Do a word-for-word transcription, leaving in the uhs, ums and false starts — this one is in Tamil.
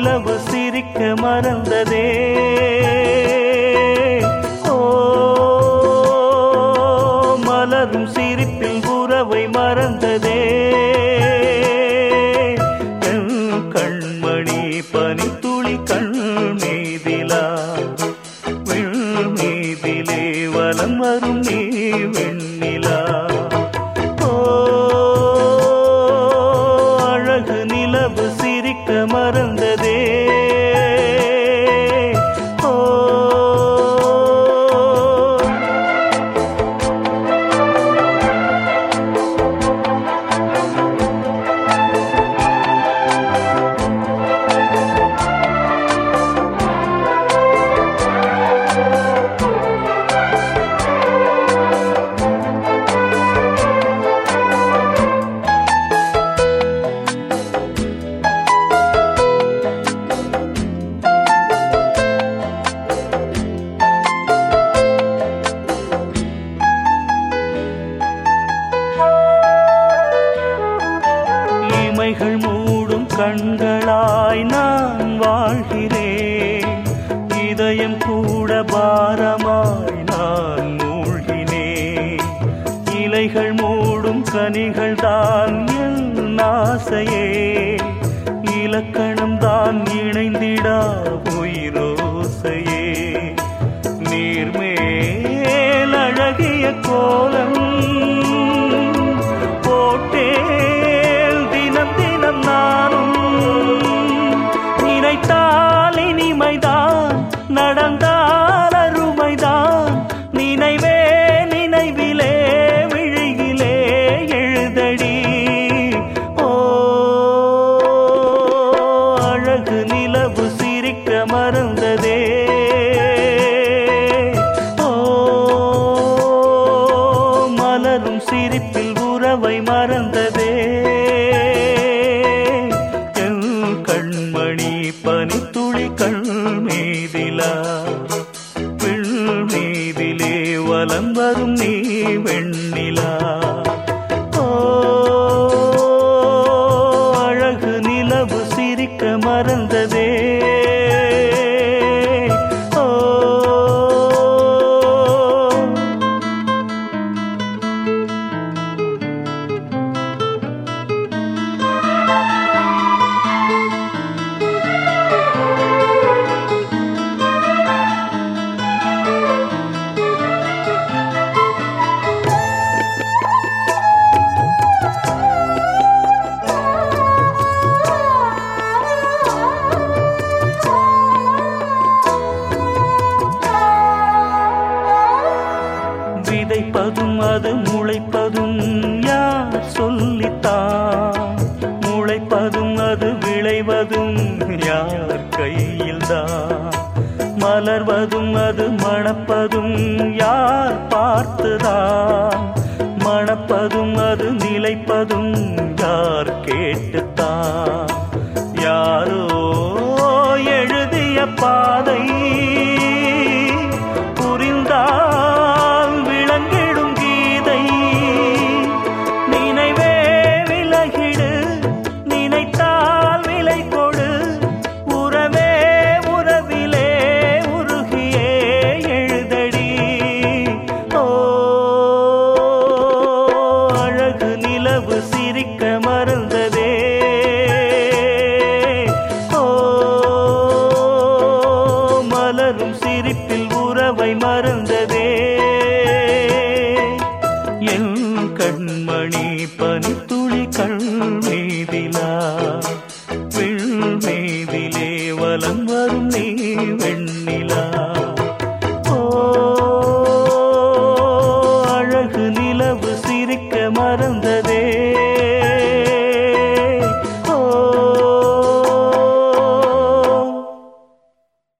நிலவு சிரிக்க மறந்ததே. ஓ மலரும் சிரிப்பில் உறவை மறந்ததே. கண்மணி பனித்துளி கண் மீதிலா வெண் மீதிலே வலம் வரும் நீ வெண்ணிலா. ஓ அழகு நிலவு சிரிக்க மறந்ததே. இமைகள் மூடும் கண்களாய் நான் வாழ்கிறேன். இதயம் கூட பாரமாய் நான் மூழ்கினேன். இலைகள் மூடும் கனிகள் தான் என் ஆசையே. இலக்கணம் தான் இணைந்திடா உயிரோசையே. நீர்மேல் அழகிய கோலம் போட்டே நானும் நினைத்தால் இனிமைதான், நடந்தால் அருமைதான். நினைவே நினைவிலே விழியிலே எழுதடி. ஓ அழகு நிலவு சிரிக்க மறந்ததே. ஓ மலரும் சிரிப்பில் உறவை மறந்ததே. பனித்துளி கண் மீதிலா வெண் மீதிலே வலம் வரும் நீ வெண்ணிலா. ஓ அழகு நிலவு சிரிக்க மறந்ததே. விதைப்பதும் அது முளைப்பதும் யார் சொல்லித்தான். முளைப்பதும் அது விளைவதும் யார் கையில்தான். மலர்வதும் அது மணப்பதும் யார் பார்த்துதான். மணப்பதும் அது நிலைப்பதும் யார் கேட்டுத்தான். யாரோ எழுதிய பாதை புரிந்தால் விளங்கிடும் கீதை. நினைவே விலகிடு, நினைத்தால் விலை கொடு. உறவே உறவிலே உருகியே எழுதடி. ஓ அழகு நிலவு சிரிக்க மறந்து